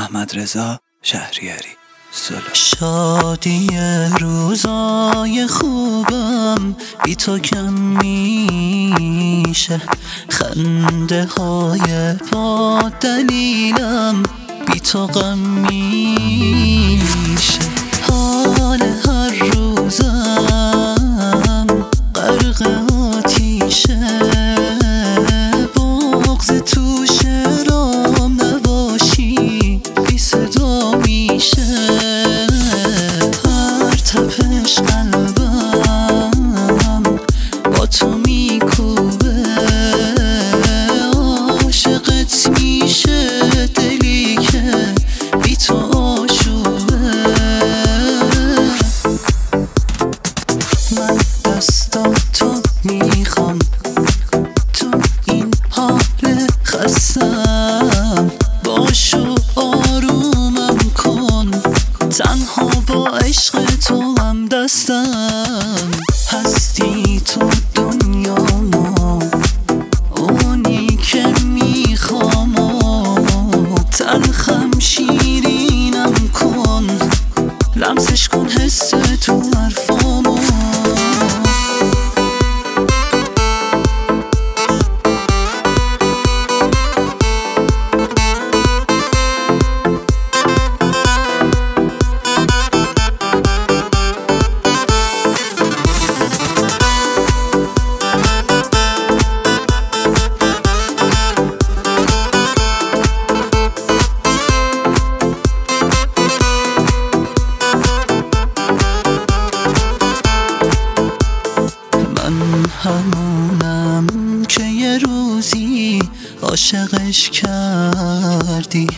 احمد رضا شهریاری. شادی روزای خوبم بی تو کم میشه، خنده های با دلیلم بی تو غم میشه. حال هر روزم غرق آتیشه، بغض توش رام نباشی بی صدا میشه. هر تپش قلبم با تو میکوبه، عاشقت میشه دلی که بی تو آشوبه. من دستاتو میخوام تو این حال خستم، باشو آرومم کن، تنها با عشق تو هم دستم. هستی تو دنیامو، اونی که میخوام، تلخم شیرینم کن، لمسش کن حس تو حرفامو. همونم که یه روزی عاشقش کردی،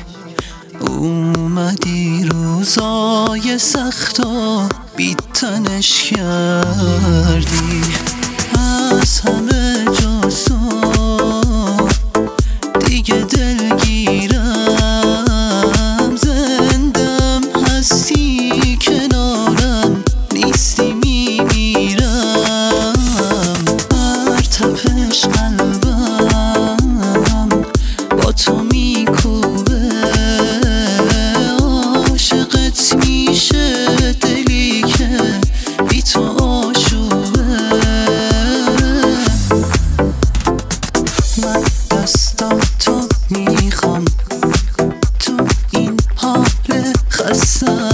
اومدی روزای سختو بی‌تنش کردی. از همه جز تو دیگه دلگیرم، زندم هستی کنارم، نیستی میمیرم. تپش قلبم با تو میکوبه، عاشقت میشه دلی که بی تو آشوبه. من دستاتو میخوام تو این حال خستم،